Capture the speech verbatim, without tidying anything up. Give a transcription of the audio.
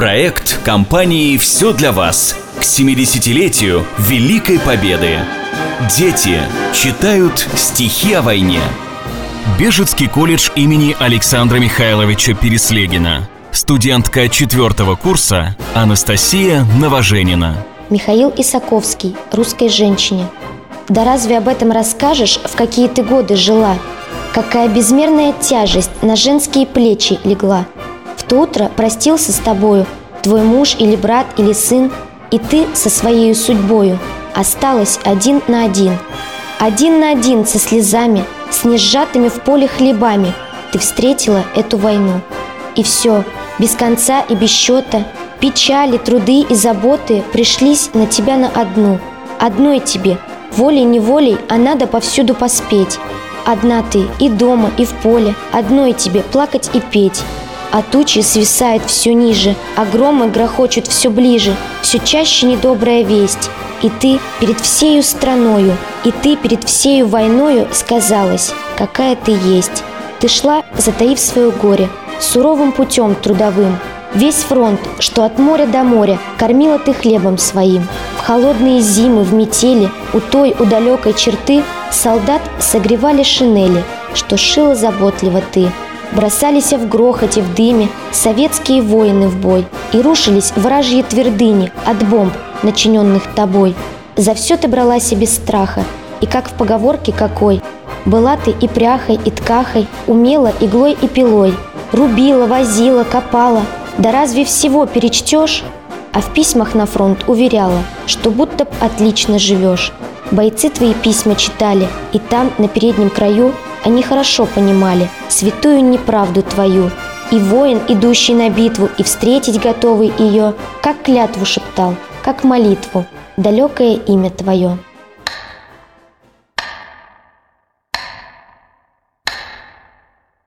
Проект компании «Все для вас» к семидесятилетию Великой Победы. Дети читают стихи о войне. Бежецкий колледж имени Александра Михайловича Переслегина. Студентка четвертого курса Анастасия Новоженина. Михаил Исаковский, русской женщине. Да разве об этом расскажешь, в какие ты годы жила? Какая безмерная тяжесть на женские плечи легла. В то утро простился с тобою твой муж или брат или сын, и ты со своей судьбою осталась один на один. Один на один со слезами, с несжатыми в поле хлебами ты встретила эту войну. И все, без конца и без счета, печали, труды и заботы пришлись на тебя на одну. Одной тебе, волей-неволей, а надо повсюду поспеть. Одна ты и дома, и в поле, одной тебе плакать и петь. А тучи свисают все ниже, а громы грохочут все ближе, все чаще недобрая весть. И ты перед всею страною, и ты перед всею войною сказалась, какая ты есть. Ты шла, затаив свое горе, суровым путем трудовым. Весь фронт, что от моря до моря, кормила ты хлебом своим. В холодные зимы, в метели, у той, у далекой черты солдат согревали шинели, что шила заботливо ты. Бросались в грохоте, в дыме советские воины в бой, и рушились вражьи твердыни от бомб, начиненных тобой. За все ты бралась и без страха, и как в поговорке какой: была ты и пряхой, и ткахой, умела иглой и пилой, рубила, возила, копала. Да разве всего перечтешь? А в письмах на фронт уверяла, что будто б отлично живешь. Бойцы твои письма читали, и там, на переднем краю, они хорошо понимали святую неправду твою. И воин, идущий на битву, и встретить готовый ее, как клятву шептал, как молитву, далекое имя твое.